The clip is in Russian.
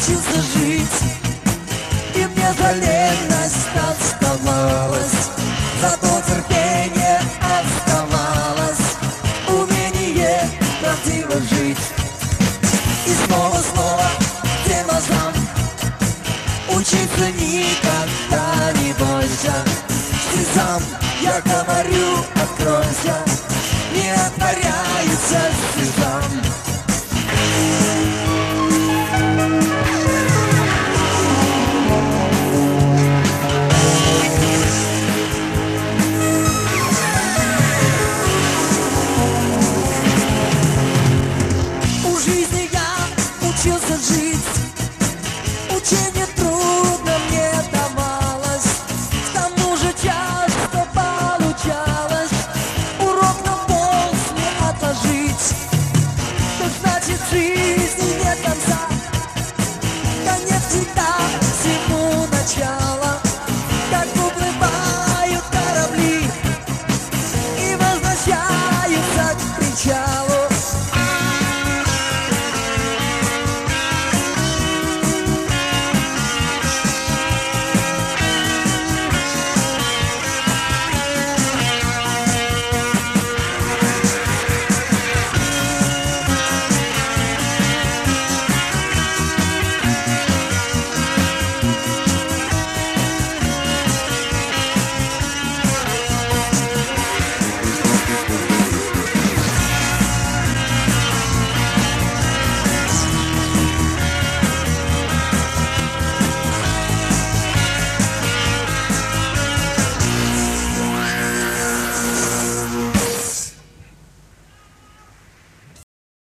учился жить, и мне за леность оставалось, зато терпение оставалось, умение правдиво жить. И снова тем глазам учиться никогда не бойся. Слезам я говорю, откройся, не отворяются слезам. У жизни я учился жить,